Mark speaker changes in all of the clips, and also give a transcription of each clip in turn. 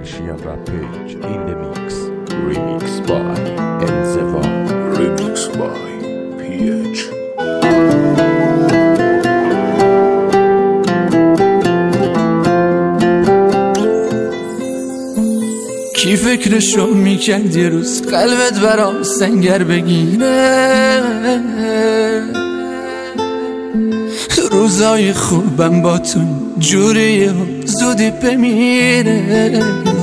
Speaker 1: Persian Rampage in the mix. Remix by Enzefa. Remix by PH.
Speaker 2: کی فکرشو میکرد یه روز قلبت برام سنگر بگیره؟ روزای خوبم با تو جوریه و زودی بمیره.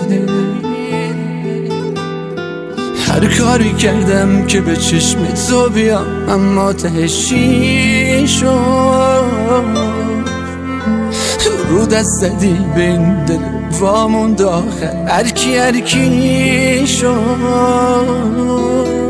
Speaker 2: هر کاری کردم که به چشم تو بیام اما تهشی شد. رو دست زدی به این دل واموند آخر هرکی شد.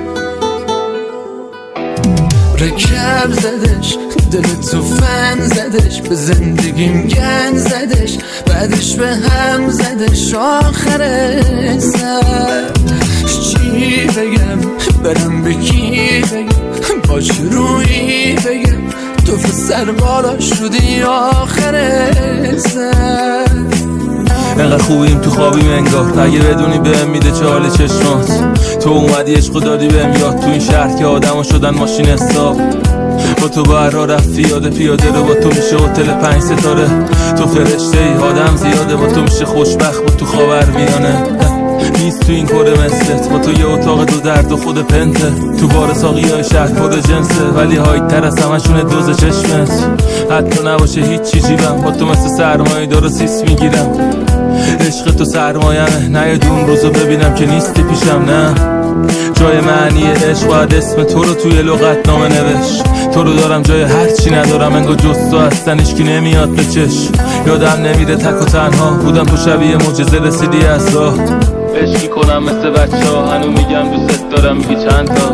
Speaker 2: رکب زدش دل تو فن زدش، به زندگیم گن زدش، بعدش به هم زدش. آخر سر چی بگم برم به کی بگم، باش روی بگم تو سر بالا شدی آخر سر.
Speaker 3: انقدر خوبیم تو خوابیم انگار، اگه بدونی بهم میده چه حال چشمات. تو اومدی عشقو دادی بهم یاد، تو این شهر که آدما شدن ماشین حساب. با تو با هر راه رفتی یاد پیاده رو، با تو میشه هتل 5 ستاره. تو فرشته ای آدم زیاده، با تو میشه خوشبخت، با تو خاورمیانه. نیست تو این کره مثلت، با تو یه اتاق دو درد و خود پنته. تو بار ساقی های شهر کد جنسه، ولی هایت تر از همشونه دوز چشمت. حتی نباشه هیچ چی جیبم، با تو مثل سرمایه دار سیس میگیرم. عشق تو سرمایمه، نه یه دون روزو ببینم که نیستی پیشم. نه جای معنی عشق باید اسم تو رو توی لغت نامه نوشت. تو رو دارم جای هر چی ندارم، انگار جز تو هستن هیچکی نمیاد به چشم. یادم نمیره تک و تنها بودم، تو شبیه معجزه رسیدی از راه. عشقی کنم مثل بچه ها، هنو میگم دوست دارم میگی چند تا.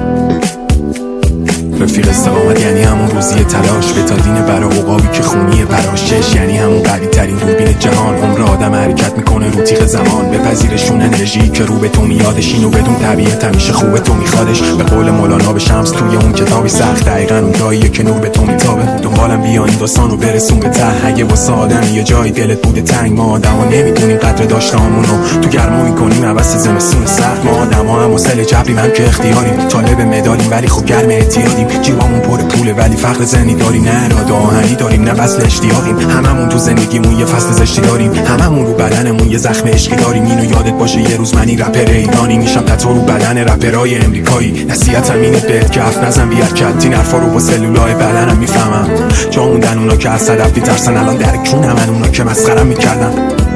Speaker 4: رفیق استقامت یعنی همون روزی تلاش، بتادین برا عقابی که خونی پراشش. یعنی همون قوی ترین دوربین جهان، عمر آدم حرکت میکنه رو تیغ زمان. بپذیرشون انرژی که رو به تو میادش، اینو بدون طبیعت همیشه خوبه تو میخوادش. به قول مولانا به شمس توی اون کتابی سخت، دقیقاً اون جاییه که نور به تو میتابه. دنبالم بیا این داستانو برسون به ته، اگه واسه آدم یه جای دلت بوده تنگ. ما آدما نمیدونیم قدر داشتهامونو، تو گرما میکنیم عوض زمستون سخت. ما آدما هم وصله جبریم هم که اختیاریم، طالب مدالیم ولی خب گرم اعتیادیم. جیبامون پر پوله ولی فقر زنی داریم، نه اراده آهنی داریم نه وصل اشتیاقیم. هممون تو زندگیمون یه فصل زشتی داریم، هممون رو بدنمون یه زخم عشقی داریم. اینو یادت باشه یه روز منی رپر ایرانی میشم تتو رو بدن رپرای امریکایی. نصیحتم اینه بهت که حرف نزن بی حرکت، این حرفا رو با سلولای بدنم میفهمم. جا موندن اونا که از صدف میترسن، الان در کونم اونا که مسخرم میکردن.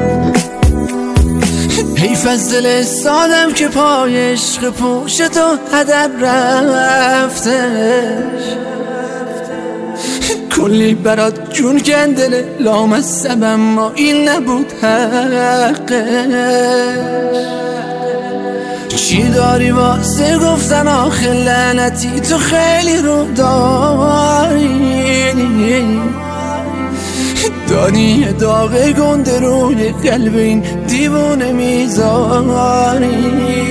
Speaker 2: حیف از دل سادم که پای عشق پوش تو هدر رفتش. کلی برات جون کندل لامصب، اما این نبود حقش. چی داری واسه گفتن آخه لعنتی، تو خیلی رو داری داغ گنده روی قلب این دیوونه میذاری.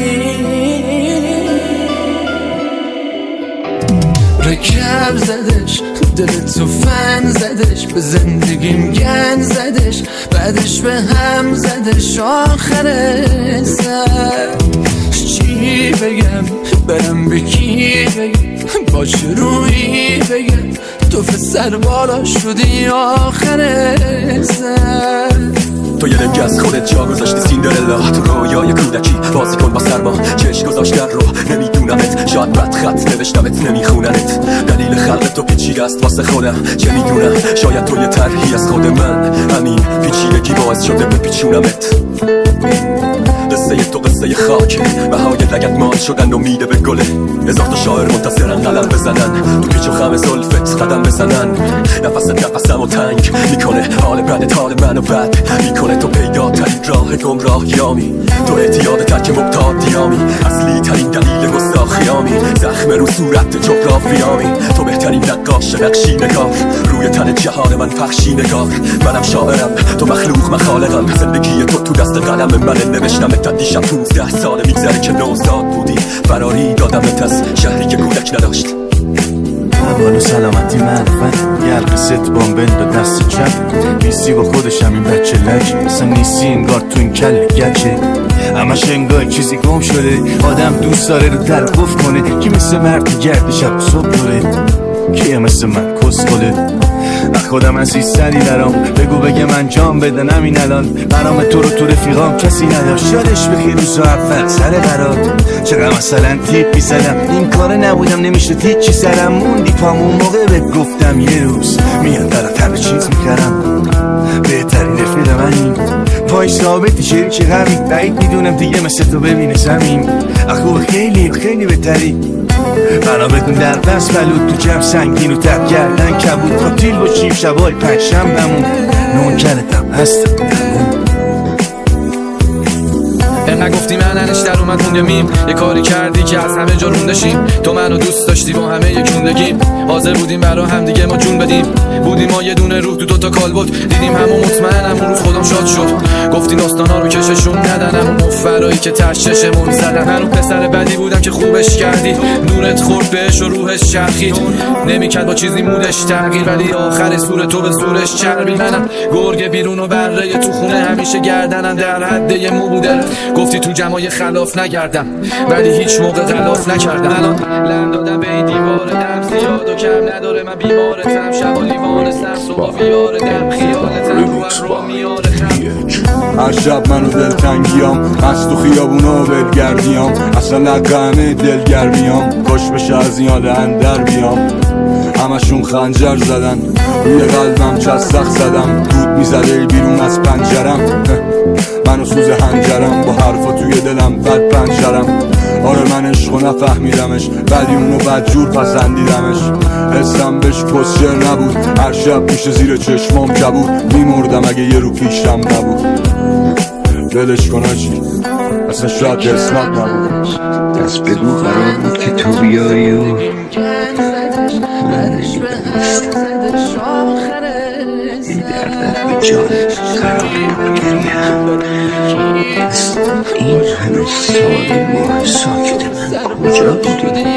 Speaker 2: رکب زدش دل تو فن زدش، به زندگیم گن زدش، بعدش به هم زدش. آخر سر چی بگم برم به کی بگم، باش روی بگم تو سر بالا شدی آخر سر.
Speaker 5: تو یه لنگ از خودت جا گذاشتی سیندرلا، تو رویای کودکی بازی کن با سرما. چشم گذاشتن رو نمیدونمت، شاید بد خط نوشتمت نمیخوننت. دلیل خلق تو پیچیده است واسه خودم، چه میدونم شاید تو یه طرحی از خود من. همین پیچیدگی باعث شده بپیچونمت. قصه تو قصه خاک، بهای لگت مال شدن امیده به گله. هزار تا شاعر منتظرن قلم بزنن، تو پیچ و خم زلفت قدم بزنن. نفست نفسمو تنگ میکنه، حال بدت حال منو بد میکنه. تو پیدا ترین راه گمراهیامی، تو اعتیاد ترک مبتادیامی. اصلی ترین دلیل گستاخیامی، زخم رو صورت جغرافیامی. تو بهترین نقاش نقشی نگار، روی تن جهان من پخشی نگار. منم شاعرم تو مخلوق من خالقم، زندگی تو دست قلم من نوشتم. تا دیشب 15 ساله میگذره که نوزاد بودی، فراری دادمت از شهری که کودک نداشت.
Speaker 6: حوال و سلامتی معرفت یه حلقه ست بامبند و دست چپ نیستی با خودشم این بچه لج اصلا نیستی انگار تو این کل گچه همش انگار چیزی گم شده آدم دوست داره رو در قفل کنه کی مثل مرد گرد شب صبح دوره کیه مثل من کسخله خودم عزیزتری برام بگو بگه من جام بدنم این الان برام تو رو تو رفیقام کسی نداشت یادش بخیر روز اول سر قرار چقدر مثلا تیپ بیزدم این کاره نبودم نمیشه هیچی سرم موندی پامون موقع بهت گفتم یه روز میاد برات همه چیز میکردم بهترین رفیق من این پای ثابتی شریک غمی بعید میدونم دیگه مثل تو ببینه زمین خوب خیلی خیلی بهتری بنا بکن در دست بلود تو جمع سنگین و تب گردن کبود تا تیل باشیم شبای پنجشنبه‌مون نوکرتم هستم
Speaker 2: نگفتی من انش در اومد موندیم یه کاری کردی که از همه جا روندشیم تو منو دوست داشتی با همه یک موندگیم حاضر بودیم برا هم دیگه ما جون بدیم بودیم ما یه دونه روح تو دوتا کالبد دیدیم همون مطمئنم اون روز خودم شاد شد گفتی داستانا رو کششون ندن همون مفرایی که تششمون زدن من اون پسر بدی بودم که خوبش کردی نورت خورد بهش و روحش چرخید نمیکرد با چیزی مودش تغییر ولی آخر سور تو به زورش چربید منم گرگ بیرون و بره تو خونه همیشه گردنم در حد یه مو بوده گفتی تو جمعای خلاف نگردم ولی هیچ موقع غلاف نکردم الان لم دادم به این دیوار دم زیاد و کم نداره من بیمارتم شب و لیوان سر صبح بیاره دم خیالتم رو میاره
Speaker 7: هر شب منو دلتنگیام مست تو خیابونا ولگردیام اصلا نقمه دلگرمیام کاش بشه از این حال اندر بیام همشون خنجر زدن روی قلبم چستخ زدم دود میزده بیرون از پنجرم منو سوز هنجرم با حرفا توی دلم بد پنجرم آره من عشقو نفهمیدمش ولی اونو بدجور پسندیدمش حسم بهش پسچر نبود هر شب پیش زیر چشمام کبود میمردم اگه یه رو پیشم نبود دلش کناشی اصلا شاید قسمت نبود
Speaker 8: دست بگو قرار بود که تو بیایی و من این دردت به جانت قرار بود گریم این همه سال ماه ساکت من کجا بودی؟